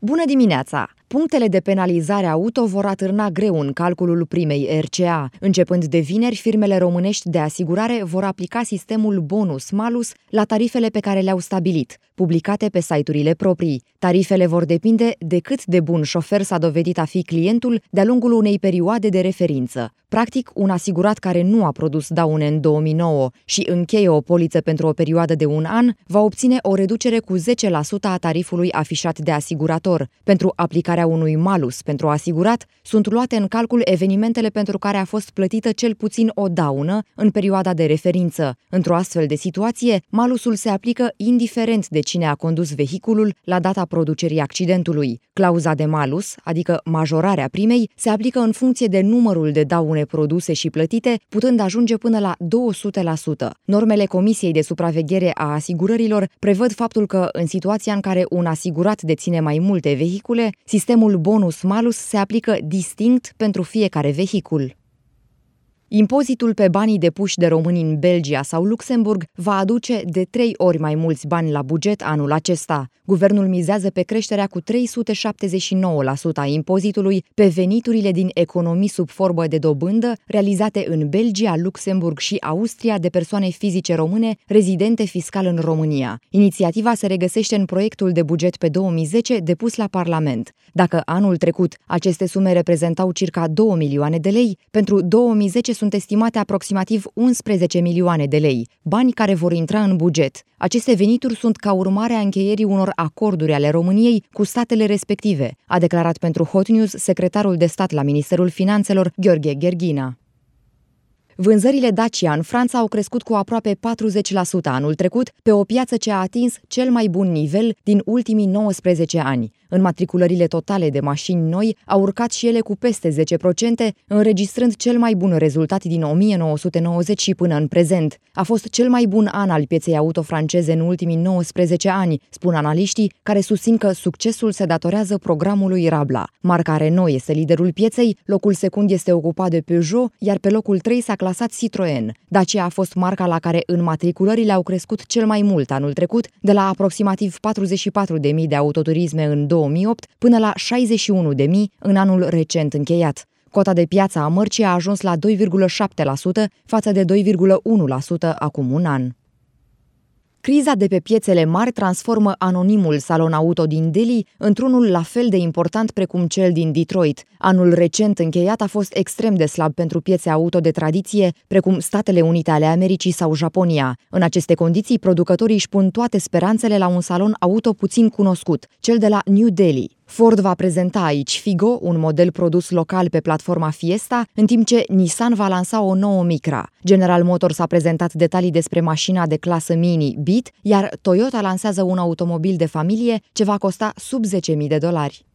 Bună dimineața! Punctele de penalizare auto vor atârna greu în calculul primei RCA. Începând de vineri, firmele românești de asigurare vor aplica sistemul bonus-malus la tarifele pe care le-au stabilit, publicate pe site-urile proprii. Tarifele vor depinde de cât de bun șofer s-a dovedit a fi clientul de-a lungul unei perioade de referință. Practic, un asigurat care nu a produs daune în 2009 și încheie o poliță pentru o perioadă de un an, va obține o reducere cu 10% a tarifului afișat de asigurator. Pentru aplicarea unui malus pentru asigurat, sunt luate în calcul evenimentele pentru care a fost plătită cel puțin o daună în perioada de referință. Într-o astfel de situație, malusul se aplică indiferent de cine a condus vehiculul la data producerii accidentului. Clauza de malus, adică majorarea primei, se aplică în funcție de numărul de daune produse și plătite, putând ajunge până la 200%. Normele Comisiei de Supraveghere a Asigurărilor prevăd faptul că, în situația în care un asigurat deține mai multe vehicule, sistemul bonus-malus se aplică distinct pentru fiecare vehicul. Impozitul pe banii depuși de români în Belgia sau Luxemburg va aduce de 3 ori mai mulți bani la buget anul acesta. Guvernul mizează pe creșterea cu 379% a impozitului pe veniturile din economii sub formă de dobândă realizate în Belgia, Luxemburg și Austria de persoane fizice române rezidente fiscal în România. Inițiativa se regăsește în proiectul de buget pe 2010 depus la Parlament. Dacă anul trecut aceste sume reprezentau circa 2 milioane de lei, pentru 2010 sunt estimate aproximativ 11 milioane de lei, bani care vor intra în buget. Aceste venituri sunt ca urmare a încheierii unor acorduri ale României cu statele respective, a declarat pentru Hot News secretarul de stat la Ministerul Finanțelor, Gheorghe Gherghina. Vânzările Dacia în Franța au crescut cu aproape 40% anul trecut, pe o piață ce a atins cel mai bun nivel din ultimii 19 ani. Înmatriculările totale de mașini noi au urcat și ele cu peste 10%, înregistrând cel mai bun rezultat din 1990 și până în prezent. A fost cel mai bun an al pieței auto franceze în ultimii 19 ani, spun analiștii, care susțin că succesul se datorează programului Rabla. Marca Renault este liderul pieței, locul secund este ocupat de Peugeot, iar pe locul 3 s-a clasat Citroën. Dacia a fost marca la care înmatriculările au crescut cel mai mult anul trecut, de la aproximativ 44.000 de autoturisme în 2008 până la 61.000 în anul recent încheiat. Cota de piață a mărcii a ajuns la 2,7% față de 2,1% acum un an. Criza de pe piețele mari transformă anonimul salon auto din Delhi într-unul la fel de important precum cel din Detroit. Anul recent încheiat a fost extrem de slab pentru piețe auto de tradiție, precum Statele Unite ale Americii sau Japonia. În aceste condiții, producătorii își pun toate speranțele la un salon auto puțin cunoscut, cel de la New Delhi. Ford va prezenta aici Figo, un model produs local pe platforma Fiesta, în timp ce Nissan va lansa o nouă Micra. General Motors a prezentat detalii despre mașina de clasă mini Beat, iar Toyota lansează un automobil de familie ce va costa sub $10.000.